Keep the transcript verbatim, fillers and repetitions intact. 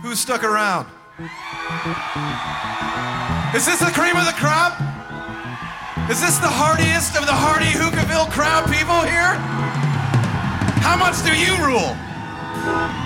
Who stuck around? Is this the cream of the crop? Is this the hardiest of the hardy Hookahville crowd people here? How much do you rule?